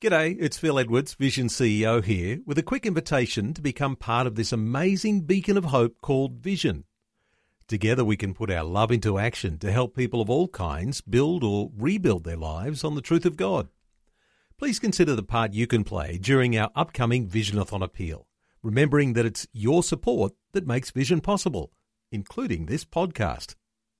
G'day, it's Phil Edwards, Vision CEO here, with a quick invitation to become part of this amazing beacon of hope called Vision. Together we can put our love into action to help people of all kinds build or rebuild their lives on the truth of God. Please consider the part you can play during our upcoming Visionathon appeal, remembering that it's your support that makes Vision possible, including this podcast.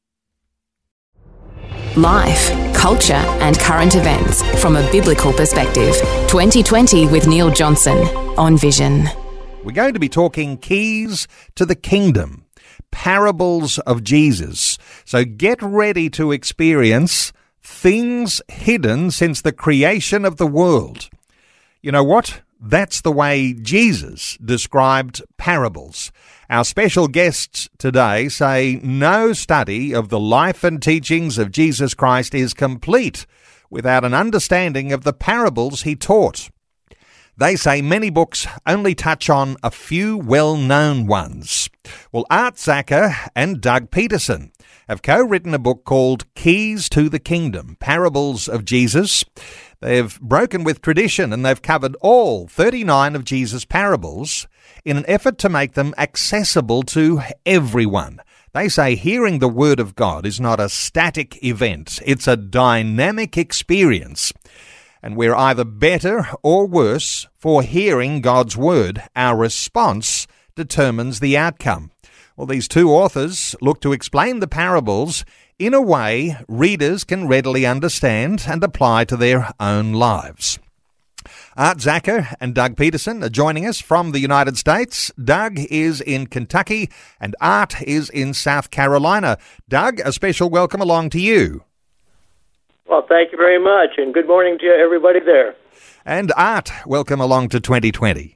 Life, culture and current events from a biblical perspective. 2020 with Neil Johnson on Vision. We're going to be talking keys to the kingdom, parables of Jesus. So get ready to experience things hidden since the creation of the world. You know what? That's the way Jesus described parables. Our special guests today say no study of the life and teachings of Jesus Christ is complete without an understanding of the parables he taught. They say many books only touch on a few well-known ones. Well, Art Zacher and Doug Peterson have co-written a book called Keys to the Kingdom, Parables of Jesus. They've broken with tradition and they've covered all 39 of Jesus' parables in an effort to make them accessible to everyone. They say hearing the Word of God is not a static event, it's a dynamic experience. And we're either better or worse for hearing God's Word. Our response determines the outcome. Well, these two authors look to explain the parables in a way readers can readily understand and apply to their own lives. Art Zacher and Doug Peterson are joining us from the United States. Doug is in Kentucky and Art is in South Carolina. Doug, a special welcome along to you. Well, thank you very much, and good morning to everybody there. And Art, welcome along to 2020.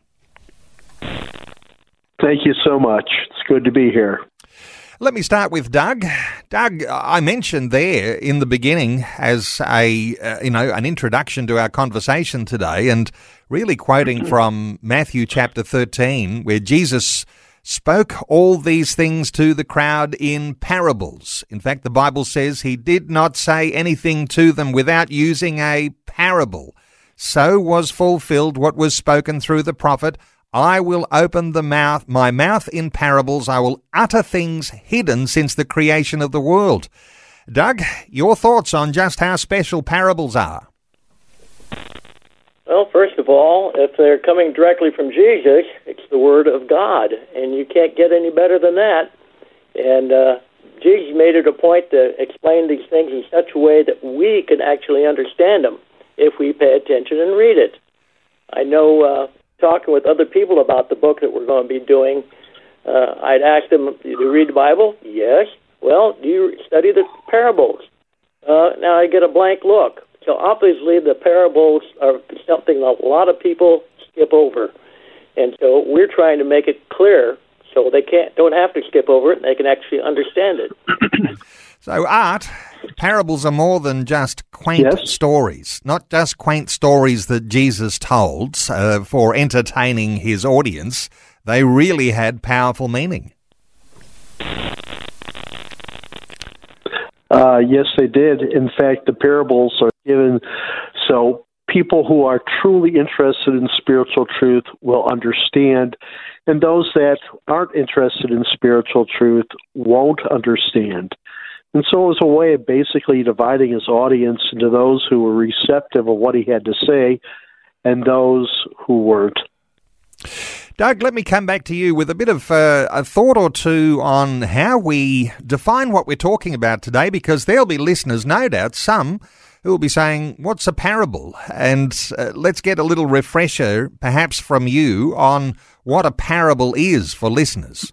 Thank you so much. It's good to be here. Let me start with Doug. Doug, I mentioned there in the beginning as an introduction to our conversation today, and really quoting from Matthew chapter 13, where Jesus spoke all these things to the crowd in parables. In fact, the Bible says he did not say anything to them without using a parable. So was fulfilled what was spoken through the prophet, I will open my mouth in parables. I will utter things hidden since the creation of the world. Doug, your thoughts on just how special parables are? Well, first of all, if they're coming directly from Jesus, it's the Word of God, and you can't get any better than that. And Jesus made it a point to explain these things in such a way that we can actually understand them if we pay attention and read it. I know talking with other people about the book that we're going to be doing, I'd ask them, do you read the Bible? Yes. Well, do you study the parables? Now I get a blank look. So obviously the parables are something a lot of people skip over. And so we're trying to make it clear so they don't have to skip over it and they can actually understand it. So, Art, parables are more than just quaint stories, not just quaint stories that Jesus told for entertaining his audience. They really had powerful meaning. Yes, they did. In fact, the parables are given so people who are truly interested in spiritual truth will understand, and those that aren't interested in spiritual truth won't understand. And so it was a way of basically dividing his audience into those who were receptive of what he had to say and those who weren't. Doug, let me come back to you with a bit of a thought or two on how we define what we're talking about today, because there'll be listeners, no doubt, some who will be saying, what's a parable? And let's get a little refresher, perhaps from you, on what a parable is for listeners.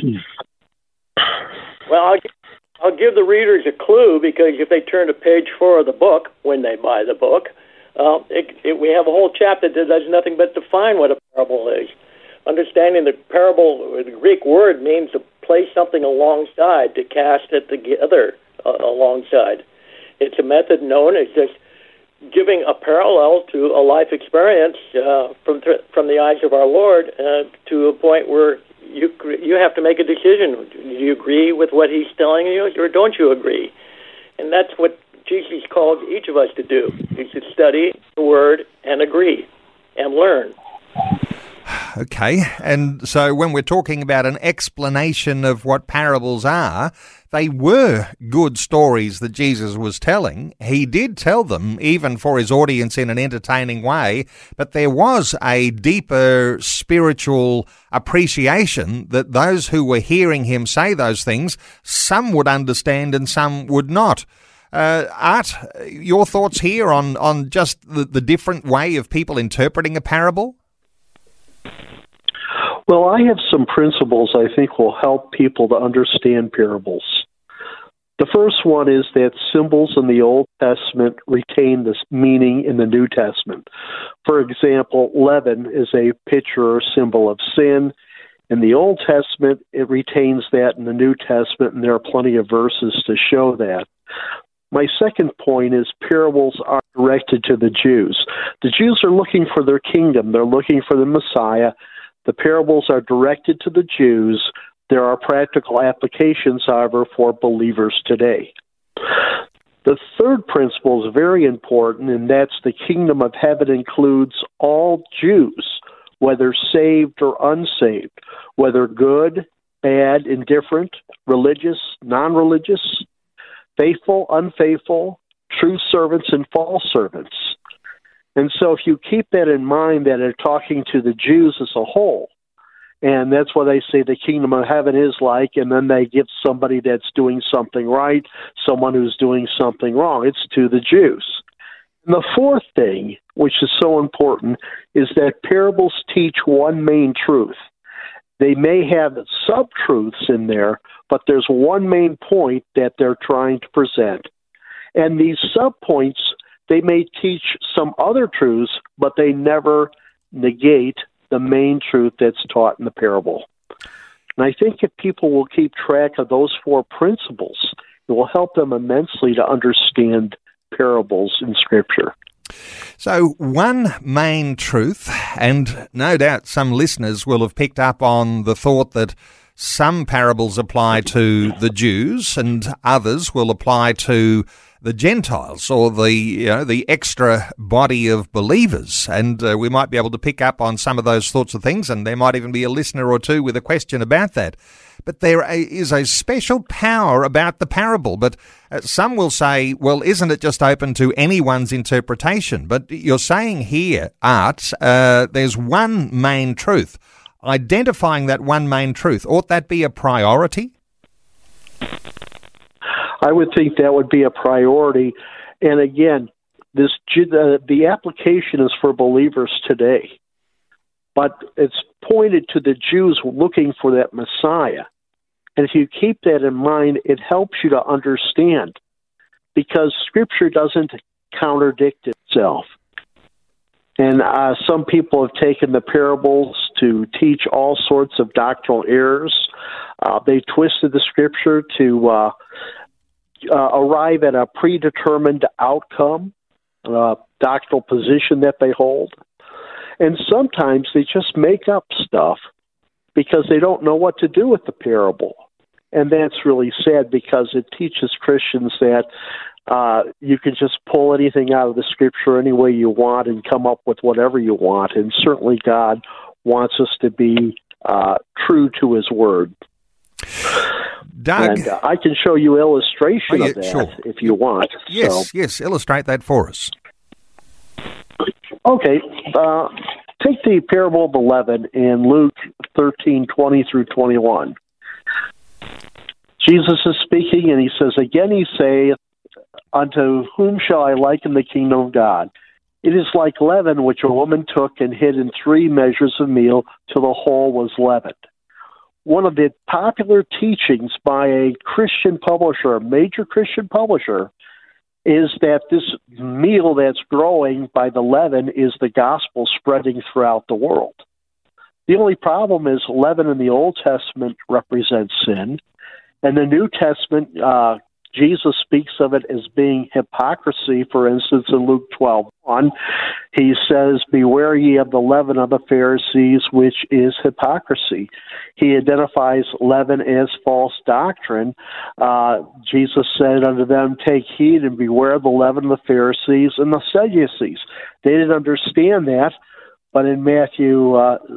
Well, I'll give the readers a clue, because if they turn to page 4 of the book, when they buy the book, we have a whole chapter that does nothing but define what a parable is. Understanding the parable, the Greek word means to place something alongside, to cast it together alongside. It's a method known as just giving a parallel to a life experience from the eyes of our Lord to a point where you have to make a decision. Do you agree with what he's telling you, or don't you agree? And that's what Jesus called each of us to do, is to study the Word and agree and learn. Okay, and so when we're talking about an explanation of what parables are, they were good stories that Jesus was telling. He did tell them, even for his audience, in an entertaining way, but there was a deeper spiritual appreciation that those who were hearing him say those things, some would understand and some would not. Art, your thoughts here on just the different way of people interpreting a parable? Well, I have some principles I think will help people to understand parables. The first one is that symbols in the Old Testament retain this meaning in the New Testament. For example, leaven is a picture or symbol of sin. In the Old Testament, it retains that in the New Testament, and there are plenty of verses to show that. My second point is parables are directed to the Jews. The Jews are looking for their kingdom. They're looking for the Messiah. The parables are directed to the Jews. There are practical applications, however, for believers today. The third principle is very important, and that's the kingdom of heaven includes all Jews, whether saved or unsaved, whether good, bad, indifferent, religious, non-religious, faithful, unfaithful, true servants, and false servants. And so if you keep that in mind, that they're talking to the Jews as a whole, and that's what they say the kingdom of heaven is like, and then they give somebody that's doing something right, someone who's doing something wrong. It's to the Jews. And the fourth thing, which is so important, is that parables teach one main truth. They may have sub-truths in there, but there's one main point that they're trying to present. And these sub-points, they may teach some other truths, but they never negate the main truth that's taught in the parable. And I think if people will keep track of those four principles, it will help them immensely to understand parables in Scripture. So one main truth, and no doubt some listeners will have picked up on the thought that some parables apply to the Jews and others will apply to the Gentiles or the extra body of believers. And we might be able to pick up on some of those sorts of things, and there might even be a listener or two with a question about that. But there is a special power about the parable. But some will say, well, isn't it just open to anyone's interpretation? But you're saying here, Art, there's one main truth. Identifying that one main truth, ought that be a priority? I would think that would be a priority. And again, the application is for believers today. But it's pointed to the Jews looking for that Messiah. And if you keep that in mind, it helps you to understand, because Scripture doesn't contradict itself. And some people have taken the parables to teach all sorts of doctrinal errors. They twisted the Scripture to arrive at a predetermined outcome, doctrinal position that they hold. And sometimes they just make up stuff because they don't know what to do with the parable. And that's really sad, because it teaches Christians that you can just pull anything out of the Scripture any way you want and come up with whatever you want. And certainly God wants us to be true to His Word. Doug, and I can show you illustration of that, sure, if you want. Yes, illustrate that for us. Okay, take the parable of the leaven in Luke 13:20 through 21. Jesus is speaking, and he says, "Again he saith, unto whom shall I liken the kingdom of God? It is like leaven, which a woman took and hid in 3 measures of meal till the whole was leavened." One of the popular teachings by a Christian publisher, a major Christian publisher, is that this meal that's growing by the leaven is the gospel spreading throughout the world. The only problem is leaven in the Old Testament represents sin, and the New Testament Jesus speaks of it as being hypocrisy. For instance, in Luke 12:1, he says, "Beware ye of the leaven of the Pharisees, which is hypocrisy." He identifies leaven as false doctrine. Jesus said unto them, "Take heed and beware of the leaven of the Pharisees and the Sadducees." They didn't understand that, but in Matthew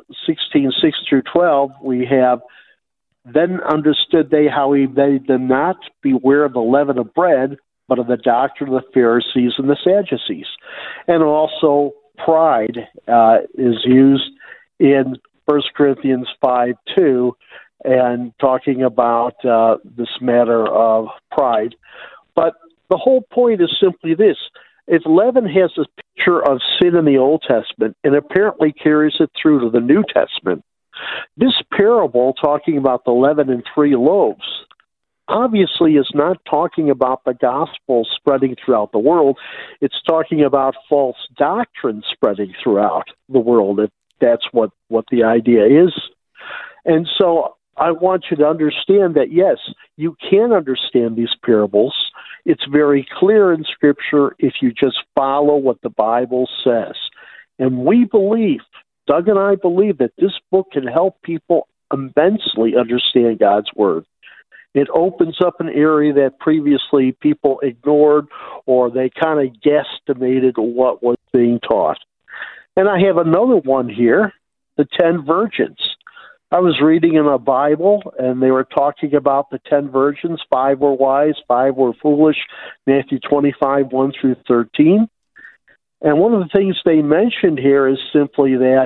16:6-12, we have, "Then understood they how he bade them not beware of the leaven of bread, but of the doctrine of the Pharisees and the Sadducees." And also pride is used in 1 Corinthians 5:2, and talking about this matter of pride. But the whole point is simply this. If leaven has a picture of sin in the Old Testament and apparently carries it through to the New Testament, this parable, talking about the leaven and 3 loaves, obviously is not talking about the gospel spreading throughout the world. It's talking about false doctrine spreading throughout the world, if that's what the idea is. And so I want you to understand that, yes, you can understand these parables. It's very clear in Scripture if you just follow what the Bible says. And we believe, Doug and I believe, that this book can help people immensely understand God's Word. It opens up an area that previously people ignored, or they kind of guesstimated what was being taught. And I have another one here, the 10 virgins. I was reading in a Bible, and they were talking about the 10 virgins. 5 were wise, 5 were foolish, Matthew 25, 1-13. And one of the things they mentioned here is simply that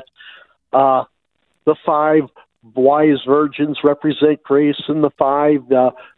the 5 wise virgins represent grace, and the 5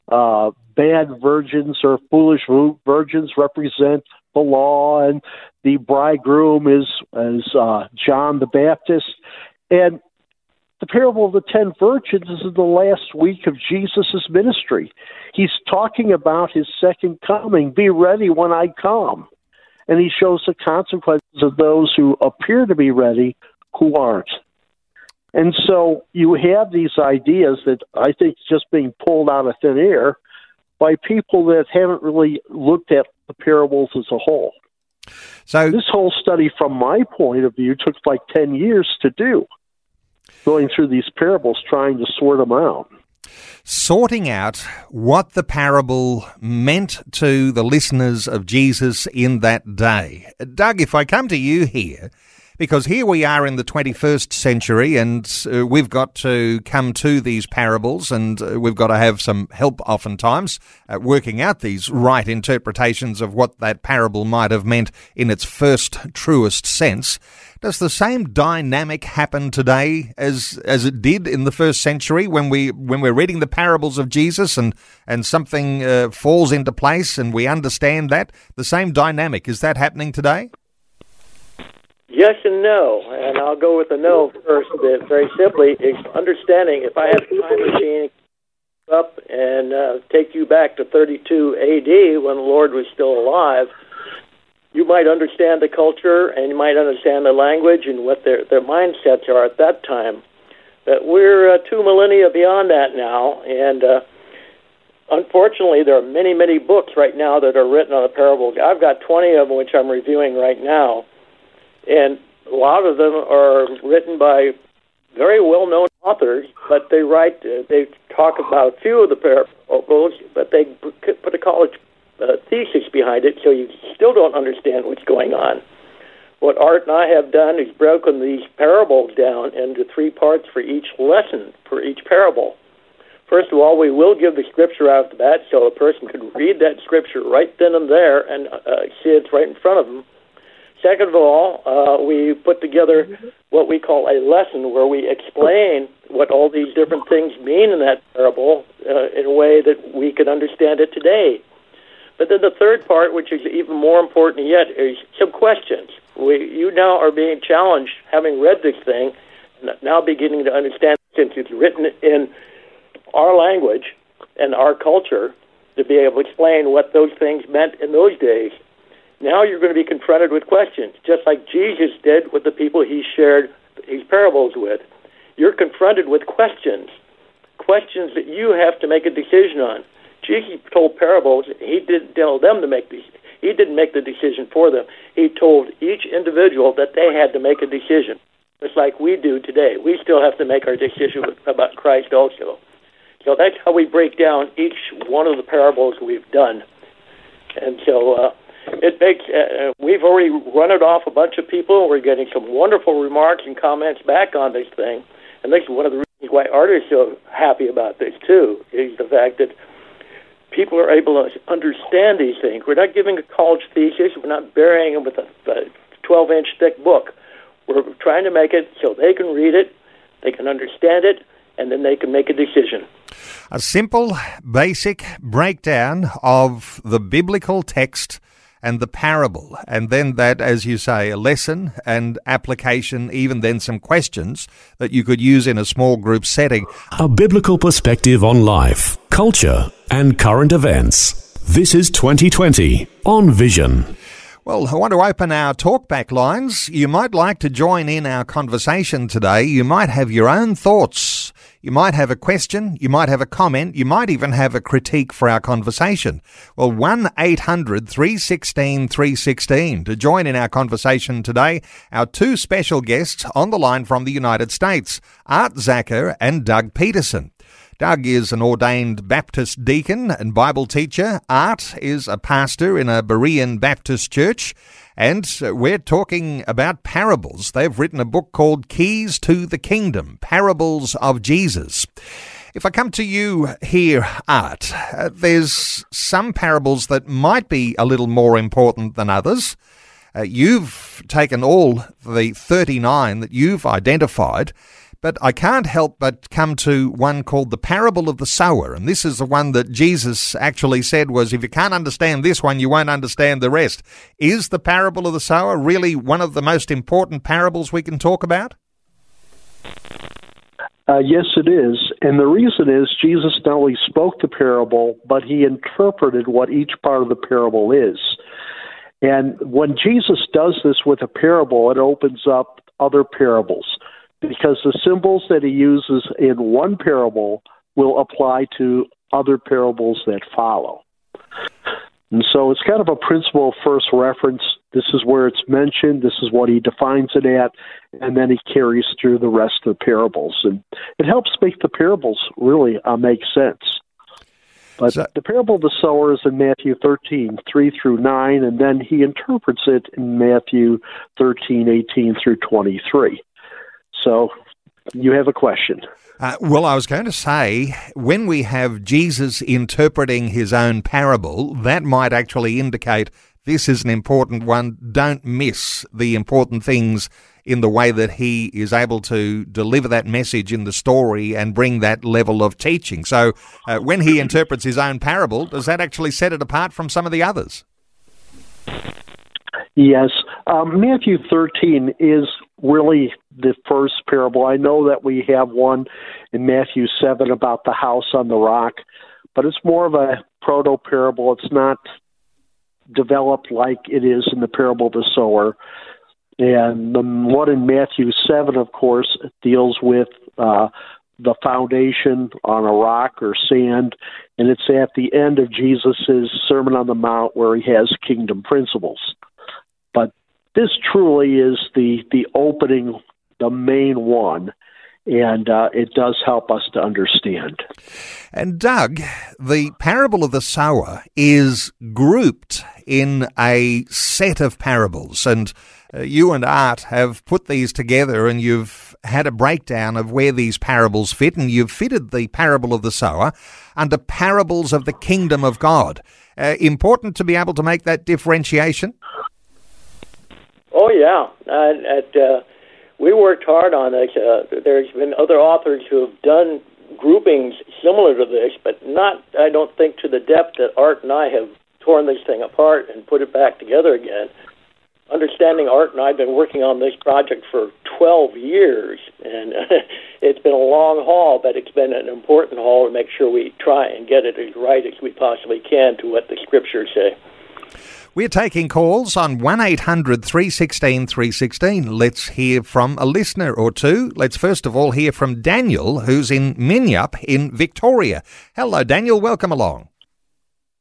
bad virgins or foolish virgins represent the law, and the bridegroom is John the Baptist. And the parable of the 10 virgins is in the last week of Jesus' ministry. He's talking about his second coming. Be ready when I come. And he shows the consequences of those who appear to be ready who aren't. And so you have these ideas that I think just being pulled out of thin air by people that haven't really looked at the parables as a whole. So this whole study, from my point of view, took like 10 years to do, going through these parables, trying to sort them out. Sorting out what the parable meant to the listeners of Jesus in that day. Doug, if I come to you here, because here we are in the 21st century, and we've got to come to these parables, and we've got to have some help oftentimes working out these right interpretations of what that parable might have meant in its first, truest sense. Does the same dynamic happen today as it did in the first century when we're reading the parables of Jesus and something falls into place and we understand that? The same dynamic, is that happening today? Yes and no, and I'll go with the no first. Very simply, it's understanding. If I have a time machine up and take you back to 32 A.D. when the Lord was still alive, you might understand the culture and you might understand the language and what their mindsets are at that time. But we're 2 millennia beyond that now, and unfortunately, there are many, many books right now that are written on the parables. I've got 20 of them, which I'm reviewing right now. And a lot of them are written by very well-known authors, but they talk about a few of the parables, but they put a college thesis behind it, so you still don't understand what's going on. What Art and I have done is broken these parables down into 3 parts for each lesson, for each parable. First of all, we will give the scripture out of the bat so a person can read that scripture right then and there and see it's right in front of them. Second of all, we put together what we call a lesson where we explain what all these different things mean in that parable in a way that we can understand it today. But then the third part, which is even more important yet, is some questions. You now are being challenged, having read this thing, now beginning to understand, since it's written in our language and our culture, to be able to explain what those things meant in those days. Now you're going to be confronted with questions, just like Jesus did with the people he shared his parables with. You're confronted with questions that you have to make a decision on. Jesus told parables. He didn't tell them to make these. He didn't make the decision for them. He told each individual that they had to make a decision, just like we do today. We still have to make our decision about Christ also. So that's how we break down each one of the parables we've done. And so it makes. We've already run it off a bunch of people. We're getting some wonderful remarks and comments back on this thing. And this is one of the reasons why Art is so happy about this, too, is the fact that people are able to understand these things. We're not giving a college thesis. We're not burying them with a 12-inch thick book. We're trying to make it so they can read it, they can understand it, and then they can make a decision. A simple, basic breakdown of the biblical text and the parable, and then that, as you say, a lesson and application, even then some questions that you could use in a small group setting. A biblical perspective on life, culture, and current events. This is 2020 on Vision. Well, I want to open our talkback lines. You might like to join in our conversation today. You might have your own thoughts. You might have a question. You might have a comment. You might even have a critique for our conversation. Well, 1-800-316-316. To join in our conversation today, our two special guests on the line from the United States, Art Zacher and Doug Peterson. Doug is an ordained Baptist deacon and Bible teacher. Art is a pastor in a Berean Baptist church. And we're talking about parables. They've written a book called Keys to the Kingdom, Parables of Jesus. If I come to you here, Art, there's some parables that might be a little more important than others. You've taken all the 39 that you've identified, but I can't help but come to one called the parable of the sower. And this is the one that Jesus actually said was, if you can't understand this one, you won't understand the rest. Is the parable of the sower really one of the most important parables we can talk about? Yes, it is. And the reason is Jesus not only spoke the parable, but he interpreted what each part of the parable is. And when Jesus does this with a parable, it opens up other parables, because the symbols that he uses in one parable will apply to other parables that follow. And so it's kind of a principle of first reference. This is where it's mentioned. This is what he defines it at. And then he carries through the rest of the parables. And it helps make the parables really make sense. But the parable of the sower is in Matthew 13, 3 through 9, and then he interprets it in Matthew 13, 18 through 23. So you have a question. Well, I was going to say, when we have Jesus interpreting his own parable, that might actually indicate this is an important one. Don't miss the important things in the way that he is able to deliver that message in the story and bring that level of teaching. So when he interprets his own parable, does that actually set it apart from some of the others? Yes. Matthew 13 is really the first parable. I know that we have one in Matthew 7 about the house on the rock, but it's more of a proto-parable. It's not developed like it is in the parable of the sower. And the one in Matthew 7, of course, deals with the foundation on a rock or sand, and it's at the end of Jesus' Sermon on the Mount where he has kingdom principles. But this truly is the opening, the main one, and it does help us to understand. And Doug, the parable of the sower is grouped in a set of parables, and you and Art have put these together, and you've had a breakdown of where these parables fit, and you've fitted the parable of the sower under parables of the kingdom of God. Important to be able to make that differentiation? Oh, yeah. We worked hard on this. There's been other authors who have done groupings similar to this, but not, I don't think, to the depth that Art and I have torn this thing apart and put it back together again. Understanding Art and I have been working on this project for 12 years, and it's been a long haul, but it's been an important haul to make sure we try and get it as right as we possibly can to what the Scriptures say. We're taking calls on 1-800-316-316. Let's hear from a listener or two. Let's first of all hear from Daniel, who's in Minyup in Victoria. Hello, Daniel. Welcome along.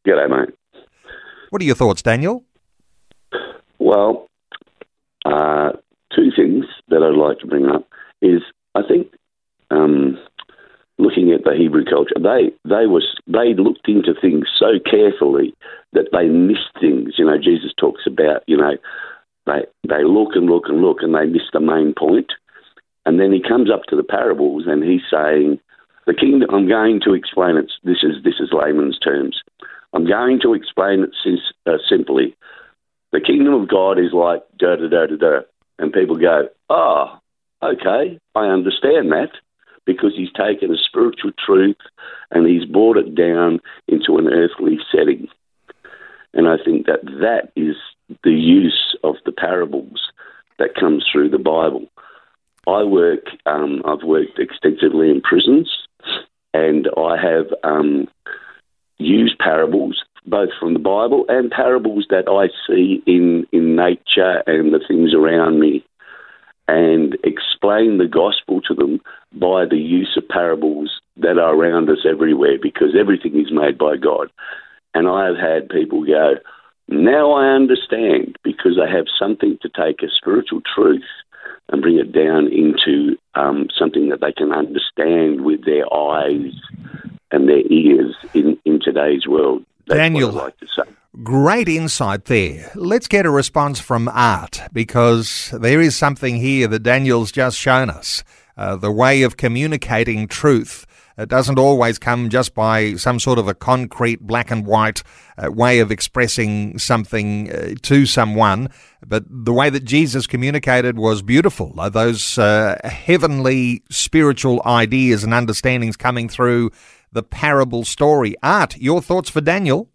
G'day, mate. What are your thoughts, Daniel? Well, two things that I'd like to bring up is I think looking at the Hebrew culture, they looked into things so carefully that they missed things. You know, Jesus talks about, you know, they look and look and look and they miss the main point. And then he comes up to the parables and he's saying, the kingdom, I'm going to explain it. This is layman's terms. I'm going to explain it simply. The kingdom of God is like da-da-da-da-da. And people go, oh, okay, I understand that, because he's taken a spiritual truth and he's brought it down into an earthly setting. And I think that is the use of the parables that comes through the Bible. I've worked extensively in prisons, and I have used parables, both from the Bible and parables that I see in nature and the things around me, and explain the gospel to them by the use of parables that are around us everywhere, because everything is made by God. And I have had people go, now I understand, because they have something to take a spiritual truth and bring it down into something that they can understand with their eyes and their ears in today's world. That's Daniel, what I'd like to say. Great insight there. Let's get a response from Art, because there is something here that Daniel's just shown us. The way of communicating truth doesn't always come just by some sort of a concrete black and white way of expressing something to someone, but the way that Jesus communicated was beautiful. Those heavenly spiritual ideas and understandings coming through the parable story. Art, your thoughts for Daniel?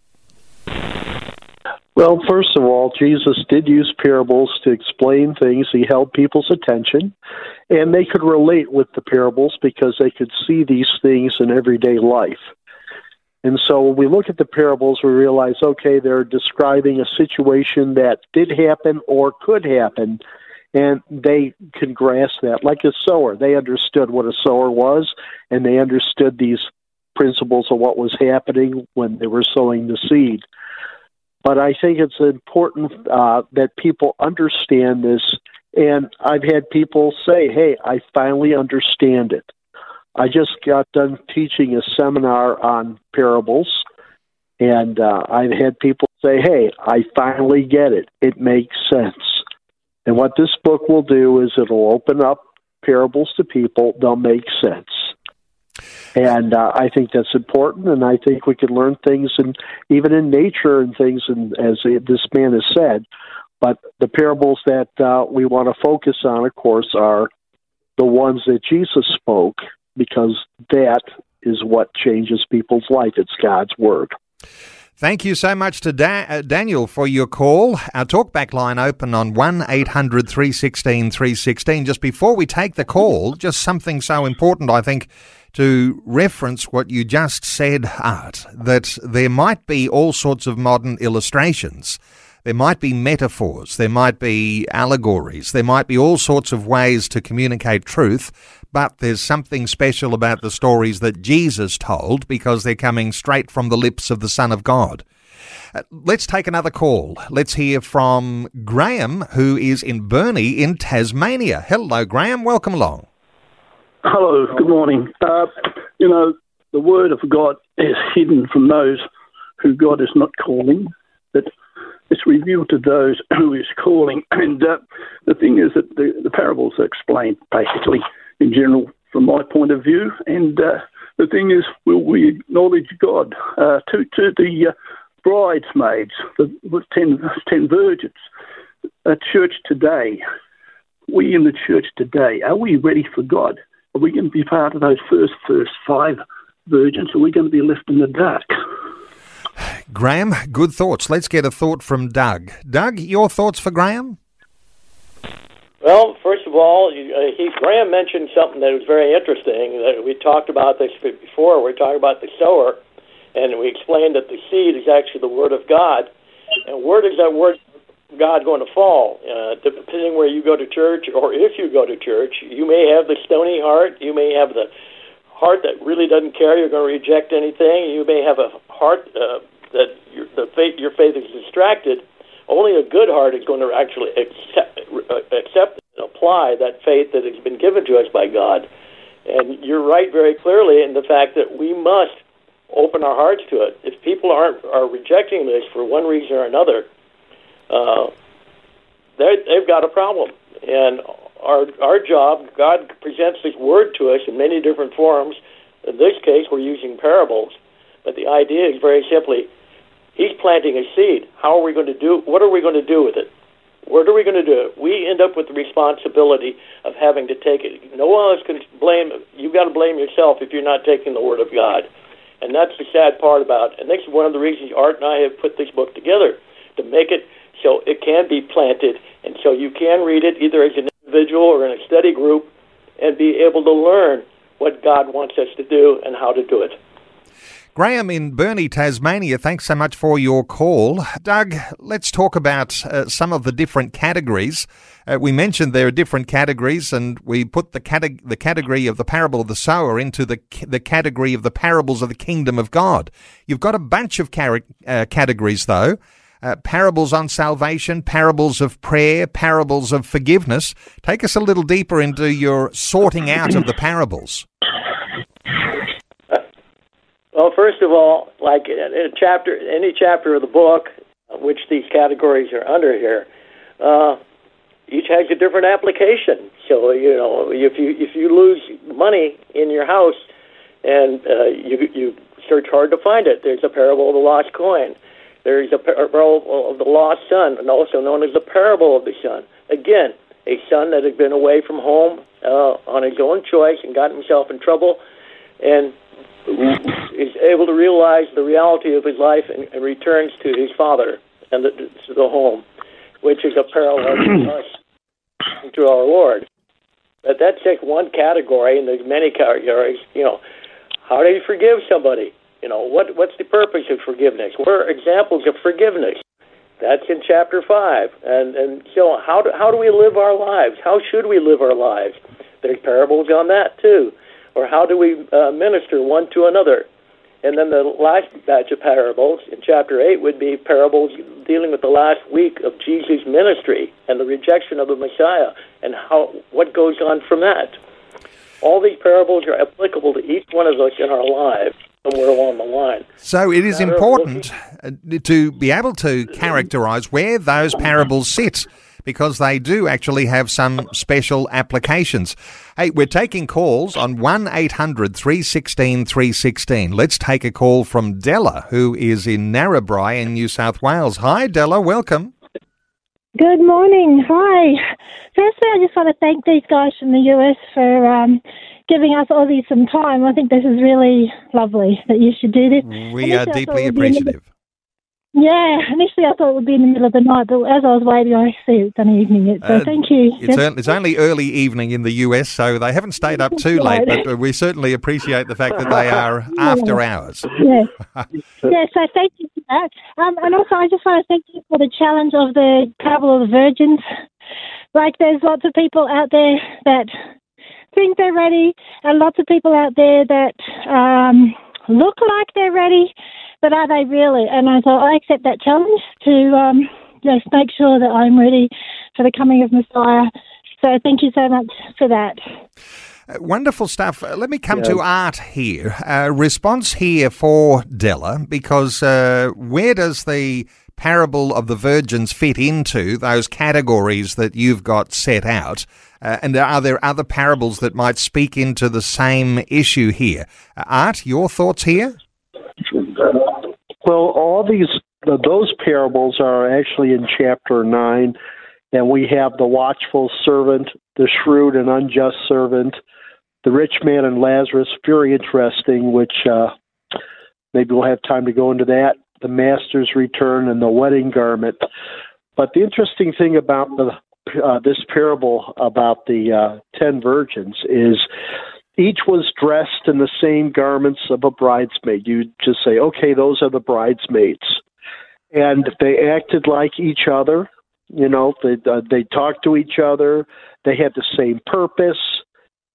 Well, first of all, Jesus did use parables to explain things. He held people's attention, and they could relate with the parables because they could see these things in everyday life. And so when we look at the parables, we realize, okay, they're describing a situation that did happen or could happen, and they can grasp that. Like a sower, they understood what a sower was, and they understood these principles of what was happening when they were sowing the seed. But I think it's important that people understand this, and I've had people say, hey, I finally understand it. I just got done teaching a seminar on parables, and I've had people say, hey, I finally get it. It makes sense. And what this book will do is it'll open up parables to people. They'll make sense. And I think that's important, and I think we can learn things, even in nature and things, as this man has said. But the parables that we want to focus on, of course, are the ones that Jesus spoke, because that is what changes people's life. It's God's Word. Thank you so much to Daniel for your call. Our talkback line open on 1-800-316-316. Just before we take the call, just something so important, I think, to reference what you just said, Art, that there might be all sorts of modern illustrations. There might be metaphors, there might be allegories, there might be all sorts of ways to communicate truth, but there's something special about the stories that Jesus told because they're coming straight from the lips of the Son of God. Let's take another call. Let's hear from Graham, who is in Burnie in Tasmania. Hello, Graham. Welcome along. Hello, good morning. The word of God is hidden from those who God is not calling, but it's revealed to those who is calling. And the thing is that the parables are explained basically in general from my point of view. And the thing is, will we acknowledge God to the bridesmaids, the 10 virgins, church today? We in the church today, are we ready for God? Are we going to be part of those first 5 virgins? Or are we going to be left in the dark? Graham, good thoughts. Let's get a thought from Doug. Doug, your thoughts for Graham? Well, first of all, Graham mentioned something that was very interesting. That we talked about this before. We're talking about the sower, and we explained that the seed is actually the Word of God. And where does that Word of God going to fall? Depending where you go to church, or if you go to church, you may have the stony heart. You may have the heart that really doesn't care. You're going to reject anything. You may have a heart that your faith is distracted, only a good heart is going to actually accept and apply that faith that has been given to us by God. And you're right very clearly in the fact that we must open our hearts to it. If people are rejecting this for one reason or another, they've got a problem. And our job, God presents His Word to us in many different forms. In this case, we're using parables. But the idea is very simply, He's planting a seed. How are we going to do? What are we going to do with it? What are we going to do? We end up with the responsibility of having to take it. No one else can blame. You've got to blame yourself if you're not taking the Word of God. And that's the sad part about it. And this is one of the reasons Art and I have put this book together, to make it so it can be planted, and so you can read it either as an individual or in a study group and be able to learn what God wants us to do and how to do it. Graham in Burnie, Tasmania, thanks so much for your call. Doug, let's talk about some of the different categories. We mentioned there are different categories, and we put the category of the parable of the sower into the category of the parables of the kingdom of God. You've got a bunch of categories, though. Parables on salvation, parables of prayer, parables of forgiveness. Take us a little deeper into your sorting out of the parables. Well, first of all, like in any chapter of the book, which these categories are under here, each has a different application. So, if you lose money in your house and you search hard to find it, there's a parable of the lost coin. There's a parable of the lost son, and also known as the parable of the son. Again, a son that had been away from home on his own choice and got himself in trouble, and is able to realize the reality of his life and returns to his father and to the home, which is a parallel to us, to our Lord. But that's just one category, and there's many categories. How do you forgive somebody? What's the purpose of forgiveness? What are examples of forgiveness? That's in chapter 5. And so how do we live our lives? How should we live our lives? There's parables on that too. Or how do we minister one to another? And then the last batch of parables in chapter 8 would be parables dealing with the last week of Jesus' ministry and the rejection of the Messiah and what goes on from that. All these parables are applicable to each one of us in our lives somewhere along the line. So it is important to be able to characterize where those parables sit, because they do actually have some special applications. Hey, we're taking calls on 1-800-316-316. Let's take a call from Della, who is in Narrabri in New South Wales. Hi, Della. Welcome. Good morning. Hi. Firstly, I just want to thank these guys from the US for giving us Aussies some time. I think this is really lovely that you should do this. We are deeply appreciative. Initially I thought it would be in the middle of the night, but as I was waiting, I see it's only evening. So thank you. It's only early evening in the US, so they haven't stayed up too late, but we certainly appreciate the fact that they are after hours. So thank you for that. And also I just want to thank you for the challenge of the parable of the virgins. Like, there's lots of people out there that think they're ready, and lots of people out there that look like they're ready, but are they really? And I thought I accept that challenge to just make sure that I'm ready for the coming of Messiah. So thank you so much for that. Wonderful stuff. Let me come to Art here. Response here for Della, because where does the parable of the virgins fit into those categories that you've got set out? And are there other parables that might speak into the same issue here? Art, your thoughts here? Well, all those parables are actually in chapter 9, and we have the watchful servant, the shrewd and unjust servant, the rich man and Lazarus, very interesting, which maybe we'll have time to go into that, the master's return, and the wedding garment. But the interesting thing about this parable about the 10 virgins is each was dressed in the same garments of a bridesmaid. You just say, okay, those are the bridesmaids. And they acted like each other. They talked to each other. They had the same purpose.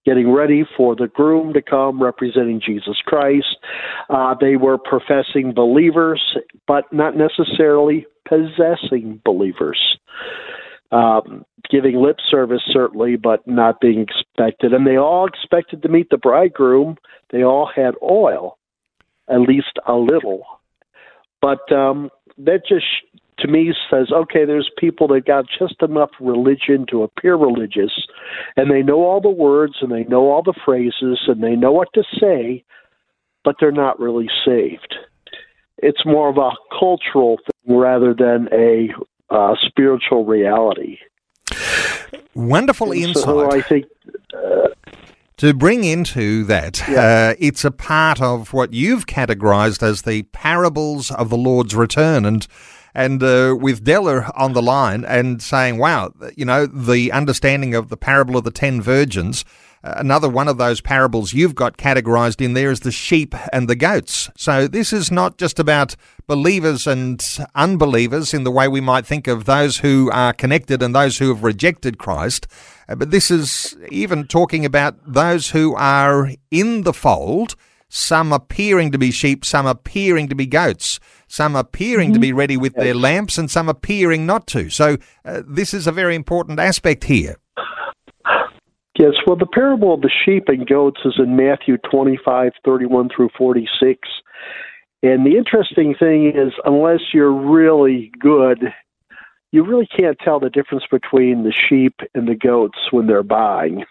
getting ready for the groom to come representing Jesus Christ. They were professing believers, but not necessarily possessing believers. Giving lip service, certainly, but not being expected. And they all expected to meet the bridegroom. They all had oil, at least a little. But that just, to me, says, okay, there's people that got just enough religion to appear religious, and they know all the words, and they know all the phrases, and they know what to say, but they're not really saved. It's more of a cultural thing rather than a spiritual reality. Wonderful insight. So I think to bring into that, it's a part of what you've categorized as the parables of the Lord's return. And with Della on the line and saying, wow, you know, the understanding of the parable of the 10 virgins, another one of those parables you've got categorized in there is the sheep and the goats. So this is not just about believers and unbelievers in the way we might think of those who are connected and those who have rejected Christ, but this is even talking about those who are in the fold, some appearing to be sheep, some appearing to be goats, some appearing to be ready with their lamps, and some appearing not to. So this is a very important aspect here. Yes, well, the parable of the sheep and goats is in Matthew 25:31 through 46. And the interesting thing is, unless you're really good, you really can't tell the difference between the sheep and the goats when they're buying.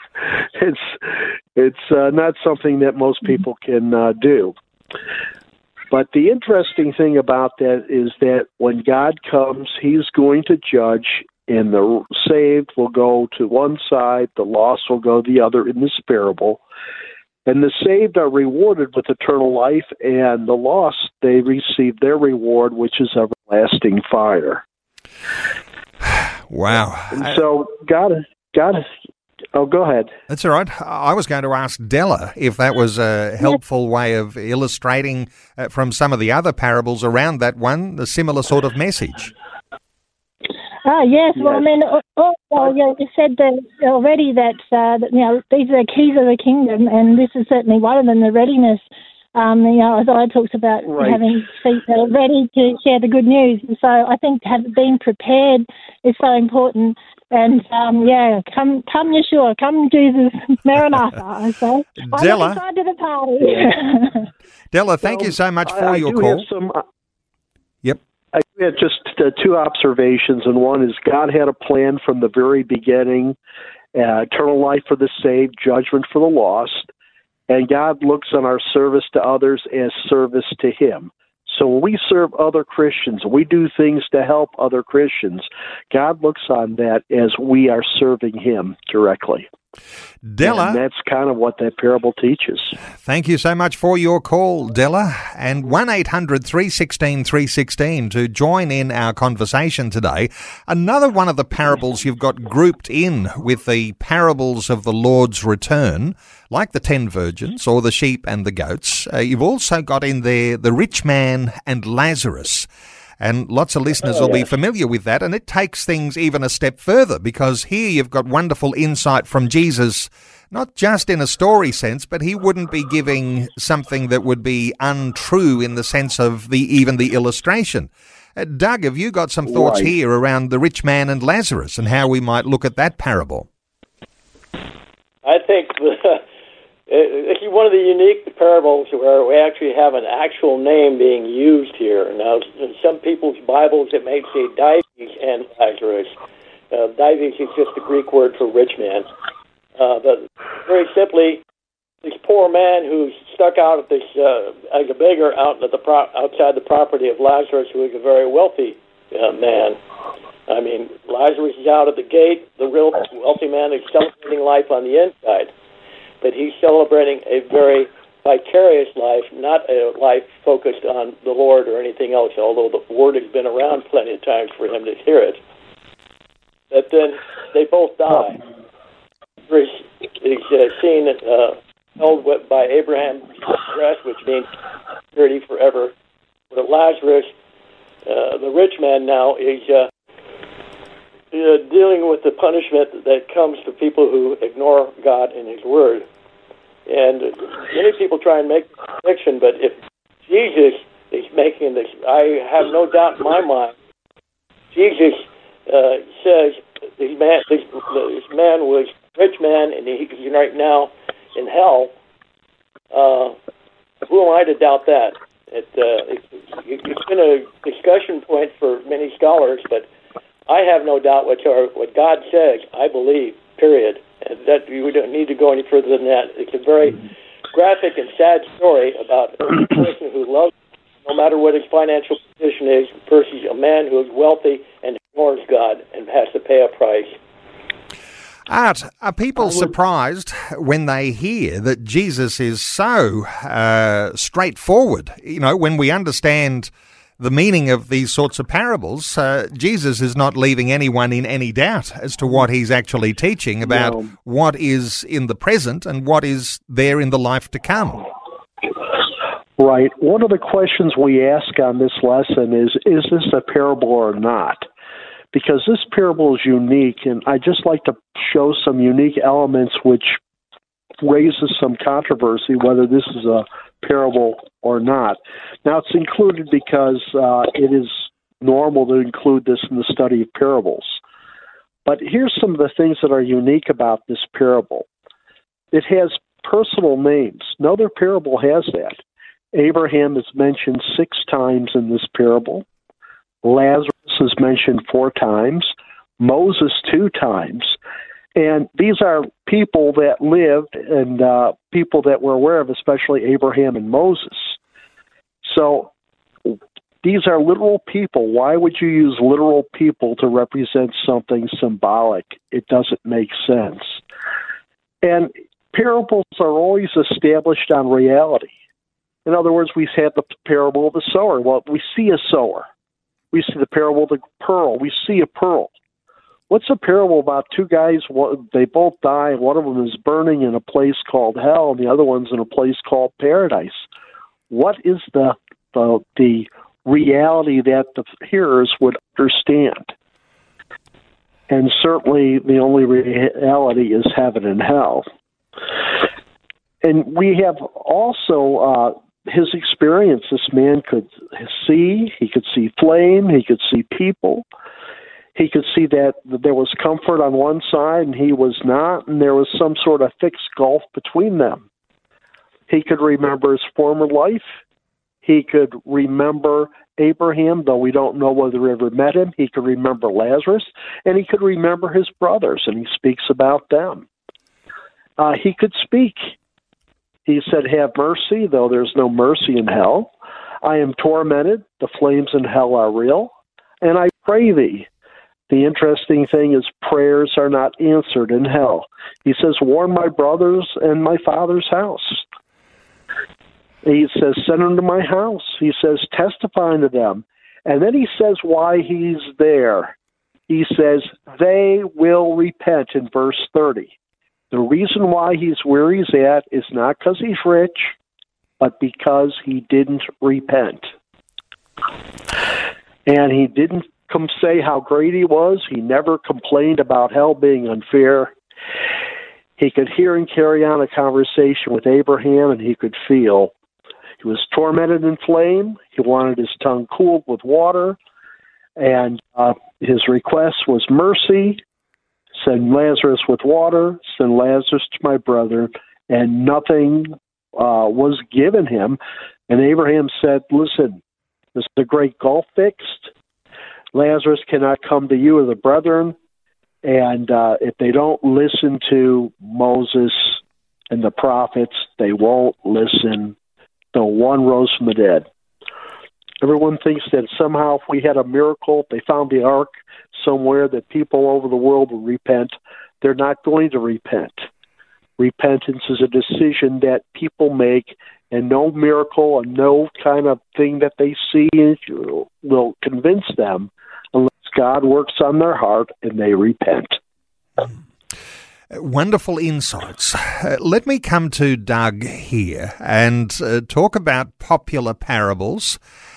It's not something that most people can do. But the interesting thing about that is that when God comes, he's going to judge, and the saved will go to one side, the lost will go the other in this parable. And the saved are rewarded with eternal life, and the lost, they receive their reward, which is everlasting fire. Wow. And so God is, oh, go ahead. That's all right. I was going to ask Della if that was a helpful way of illustrating from some of the other parables around that one, the similar sort of message. Yes. Well, I mean, you said that already that you know, these are the keys of the kingdom, and this is certainly one of them. The readiness. You know, Isaiah talks about having feet that are ready to share the good news, and so I think being prepared is so important. And come Yeshua, come Jesus, Maranatha. I say, Della, I'm to the party. Della, thank you so much for your call. Yep. I have just two observations, and one is God had a plan from the very beginning, eternal life for the saved, judgment for the lost, and God looks on our service to others as service to him. So when we serve other Christians, we do things to help other Christians, God looks on that as we are serving him directly. Della, and that's kind of what that parable teaches. Thank you so much for your call, Della. And 1-800-316-316 to join in our conversation today. Another one of the parables you've got grouped in with the parables of the Lord's return, like the 10 virgins or the sheep and the goats. You've also got in there the rich man and Lazarus. And lots of listeners will be familiar with that, and it takes things even a step further, because here you've got wonderful insight from Jesus, not just in a story sense, but he wouldn't be giving something that would be untrue in the sense of even the illustration. Doug, have you got some thoughts here around the rich man and Lazarus and how we might look at that parable? I think it's one of the unique parables where we actually have an actual name being used here. Now, in some people's Bibles, it may say Dives and Lazarus. Dives is just the Greek word for rich man. But very simply, this poor man who's stuck out at this as a beggar out at outside the property of Lazarus, who is a very wealthy man. I mean, Lazarus is out at the gate. The real wealthy man is celebrating life on the inside. But he's celebrating a very vicarious life, not a life focused on the Lord or anything else, although the word has been around plenty of times for him to hear it. But then they both die. He's seen held by Abraham's rest, which means security forever. But Lazarus, the rich man now, is dealing with the punishment that comes to people who ignore God and His Word. And many people try and make a connection, but if Jesus is making this, I have no doubt in my mind, Jesus says this man was a rich man, and he's right now in hell. Who am I to doubt that? It's been a discussion point for many scholars, but I have no doubt what God says, I believe, period. And that we don't need to go any further than that. It's a very graphic and sad story about a person who loves, no matter what his financial position is, versus a man who is wealthy and ignores God and has to pay a price. Art, are people surprised when they hear that Jesus is so straightforward? You know, when we understand the meaning of these sorts of parables, Jesus is not leaving anyone in any doubt as to what he's actually teaching about what is in the present and what is there in the life to come. Right. One of the questions we ask on this lesson is this a parable or not? Because this parable is unique, and I just like to show some unique elements which raises some controversy whether this is a parable or not. Now, it's included because it is normal to include this in the study of parables. But here's some of the things that are unique about this parable. It has personal names. No other parable has that. Abraham is mentioned 6 times in this parable. Lazarus is mentioned 4 times. Moses 2 times. And these are people that lived and people that we're aware of, especially Abraham and Moses. So these are literal people. Why would you use literal people to represent something symbolic? It doesn't make sense. And parables are always established on reality. In other words, we have the parable of the sower. Well, we see a sower. We see the parable of the pearl. We see a pearl. What's a parable about 2 guys? They both die. One of them is burning in a place called hell, and the other one's in a place called paradise. What is the reality that the hearers would understand? And certainly the only reality is heaven and hell. And we have also his experience. This man could see. He could see flame. He could see people. He could see that there was comfort on one side and he was not, and there was some sort of fixed gulf between them. He could remember his former life. He could remember Abraham, though we don't know whether he ever met him. He could remember Lazarus, and he could remember his brothers, and he speaks about them. He could speak. He said, have mercy, though there's no mercy in hell. I am tormented. The flames in hell are real. And I pray thee. The interesting thing is prayers are not answered in hell. He says, warn my brothers and my Father's house. He says, send them to my house. He says, testify to them. And then he says why he's there. He says, they will repent in verse 30. The reason why he's where he's at is not because he's rich, but because he didn't repent. And he didn't come say how great he was. He never complained about hell being unfair. He could hear and carry on a conversation with Abraham, and he could feel. He was tormented in flame. He wanted his tongue cooled with water. And his request was mercy. Send Lazarus with water. Send Lazarus to my brother. And nothing was given him. And Abraham said, listen, is the great gulf fixed? Lazarus cannot come to you or the brethren. And if they don't listen to Moses and the prophets, they won't listen. The one rose from the dead. Everyone thinks that somehow if we had a miracle, if they found the ark somewhere, that people all over the world would repent. They're not going to repent. Repentance is a decision that people make, and no miracle and no kind of thing that they see will convince them unless God works on their heart and they repent. Wonderful insights. Let me come to Doug here and talk about popular parables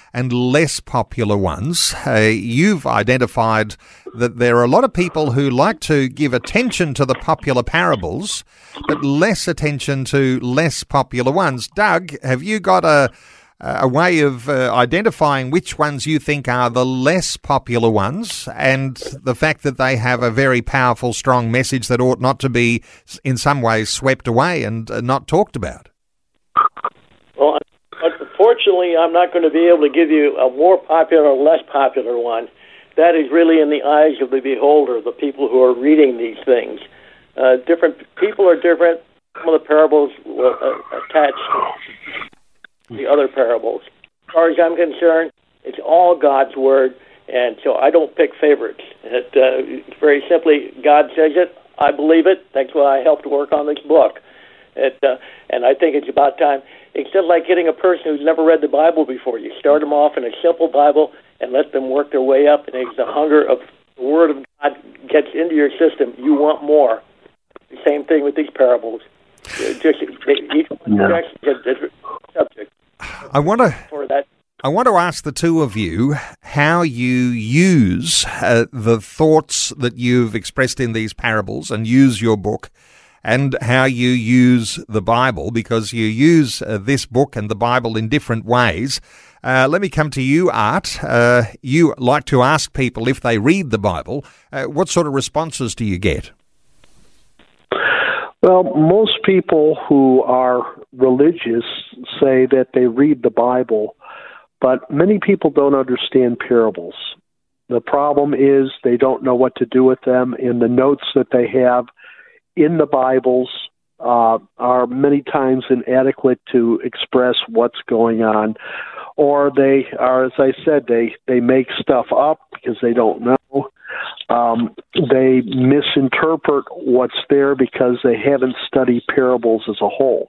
and less popular ones. You've identified that there are a lot of people who like to give attention to the popular parables, but less attention to less popular ones. Doug, have you got a way of identifying which ones you think are the less popular ones, and the fact that they have a very powerful, strong message that ought not to be in some ways swept away and not talked about? Well, unfortunately, I'm not going to be able to give you a more popular or less popular one. That is really in the eyes of the beholder, the people who are reading these things. Different people are different. Some of the parables will attach the other parables. As far as I'm concerned, it's all God's Word, and so I don't pick favorites. Very simply, God says it, I believe it. That's why I helped work on this book. And I think it's about time. It's just like getting a person who's never read the Bible before. You start them off in a simple Bible and let them work their way up, and as the hunger of the Word of God gets into your system, you want more. The same thing with these parables. Each one addresses a different subject. I want to ask the two of you how you use the thoughts that you've expressed in these parables and use your book, and how you use the Bible, because you use this book and the Bible in different ways. Let me come to you, Art. You like to ask people if they read the Bible. What sort of responses do you get? Well, most people who are religious say that they read the Bible, but many people don't understand parables. The problem is they don't know what to do with them, and the notes that they have in the Bibles are many times inadequate to express what's going on. Or they are, as I said, they make stuff up because they don't know. They misinterpret what's there because they haven't studied parables as a whole.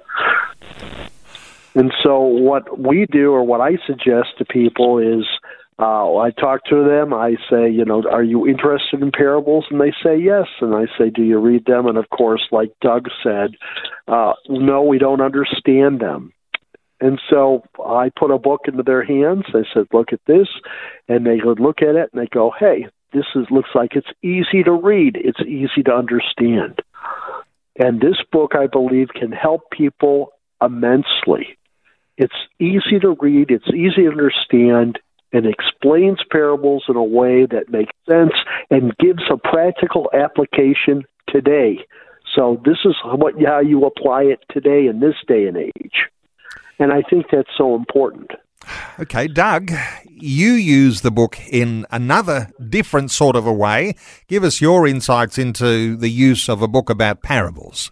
And so what we do, or what I suggest to people, is I talk to them. I say, are you interested in parables? And they say yes. And I say, do you read them? And of course, like Doug said, no, we don't understand them. And so I put a book into their hands. I said, look at this. And they would look at it and they go, hey, this looks like it's easy to read. It's easy to understand. And this book, I believe, can help people immensely. It's easy to read. It's easy to understand, and explains parables in a way that makes sense and gives a practical application today. So this is how you apply it today in this day and age. And I think that's so important. Okay, Doug, you use the book in another different sort of a way. Give us your insights into the use of a book about parables.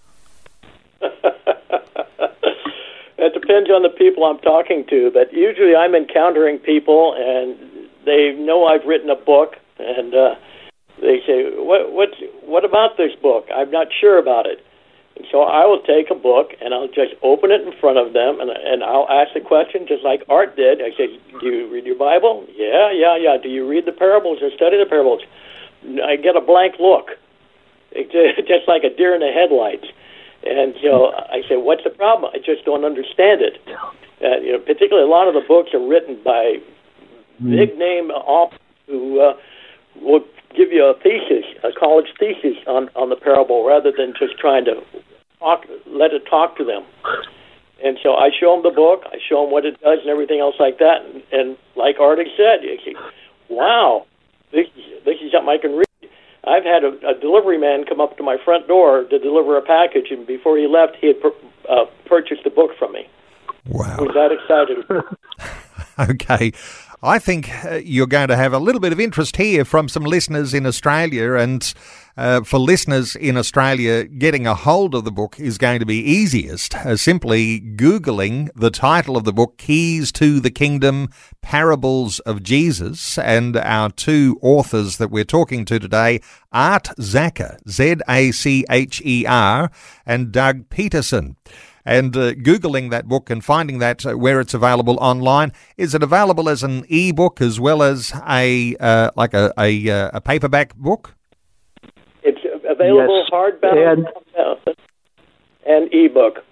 It depends on the people I'm talking to, but usually I'm encountering people and they know I've written a book, and they say, what about this book? I'm not sure about it. And so I will take a book and I'll just open it in front of them, and I'll ask the question just like Art did. I say, do you read your Bible? Yeah. Do you read the parables or study the parables? I get a blank look. It's just like a deer in the headlights. And so I say, what's the problem? I just don't understand it. Particularly a lot of the books are written by big-name authors who will give you a college thesis on the parable, rather than just trying to let it talk to them. And so I show them the book, I show them what it does and everything else like that. And like Artie said, you say, wow, this is something I can read. I've had a delivery man come up to my front door to deliver a package, and before he left, he had purchased a book from me. Wow. I was that excited. Okay. I think you're going to have a little bit of interest here from some listeners in Australia, and for listeners in Australia, getting a hold of the book is going to be easiest. Simply Googling the title of the book, Keys to the Kingdom, Parables of Jesus, and our two authors that we're talking to today, Art Zacher, Zacher, and Doug Peterson. And Googling that book and finding that where it's available online. Is it available as an e-book as well as a paperback book? It's available hardbound and e-book.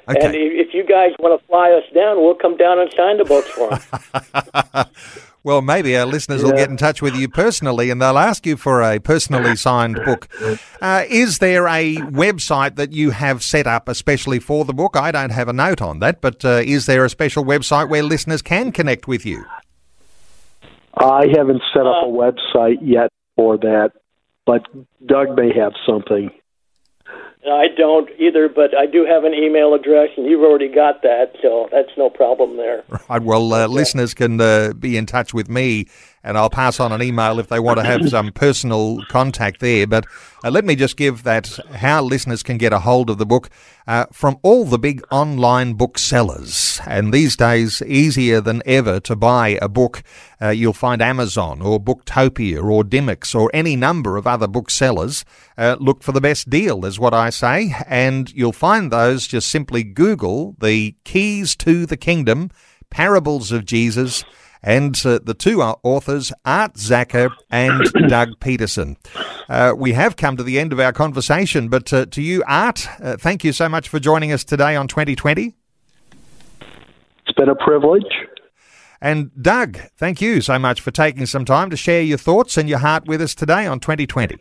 Okay. And if you guys want to fly us down, we'll come down and sign the books for them. Well, maybe our listeners will get in touch with you personally and they'll ask you for a personally signed book. Is there a website that you have set up especially for the book? I don't have a note on that, but is there a special website where listeners can connect with you? I haven't set up a website yet for that, but Doug may have something. I don't either, but I do have an email address, and you've already got that, so that's no problem there. Right. Well, listeners can be in touch with me, and I'll pass on an email if they want to have some personal contact there. But let me just give that how listeners can get a hold of the book from all the big online booksellers. And these days, easier than ever to buy a book. You'll find Amazon or Booktopia or Dymocks or any number of other booksellers. Look for the best deal, is what I say. And you'll find those, just simply Google the Keys to the Kingdom, Parables of Jesus, and the two authors, Art Zacher and Doug Peterson. We have come to the end of our conversation, but to you, Art, thank you so much for joining us today on 2020. It's been a privilege. And Doug, thank you so much for taking some time to share your thoughts and your heart with us today on 2020.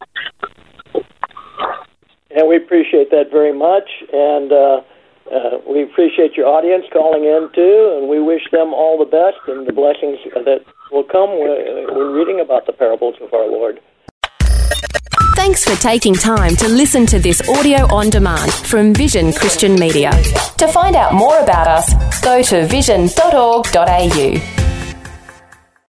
And we appreciate that very much, and we appreciate your audience calling in too, and we wish them all the best and the blessings that will come when reading about the parables of our Lord. Thanks for taking time to listen to this audio on demand from Vision Christian Media. To find out more about us, go to vision.org.au.